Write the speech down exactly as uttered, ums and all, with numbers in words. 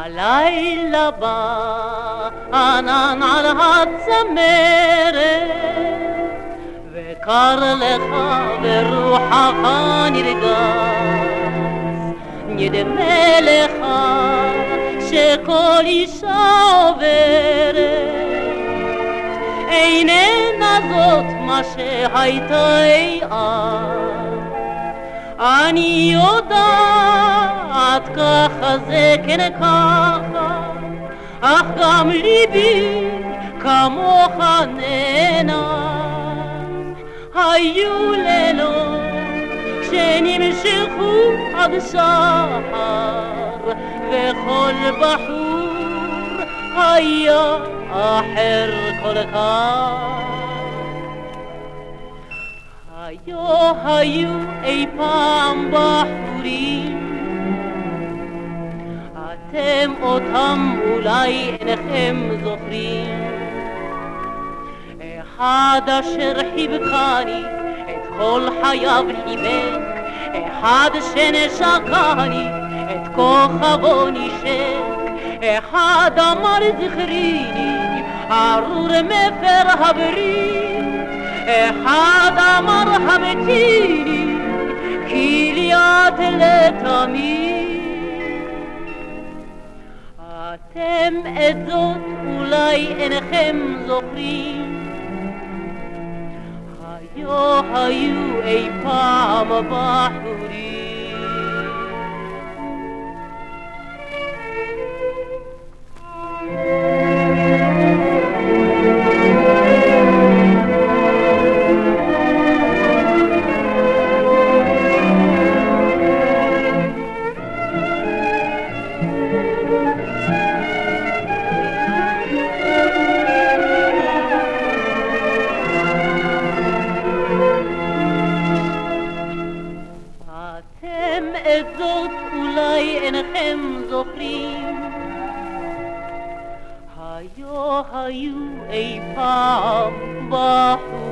הלילה בא ענן על הצמרת וקר לך ורוחך נרגש, נדמה לך שכל אישה עוברת איננה זאת מה שהייתה אי אז. אני יודעת ככה זה כן ככה, אך גם ליבי כמוך נהנה. היו לילות שנמשכו עד שחר, וכל בחור היה אחר כל כך. היו היו אי פעם בחורים, אתם אותם אולי אינכם זוכרים. אחד אשר חיבקני את כל חייו חיבק, אחד שנשקני את כוכבו נשק, אחד אמר זכריני ארור מפר הברית, אחד אמר המתיני כי לי את לתמיד. אתם את זאת אולי אינכם זוכרים, היו היו אי פעם בחורים. את זאת אולי אינכם זוכרים, היו היו אי פעם בחורים.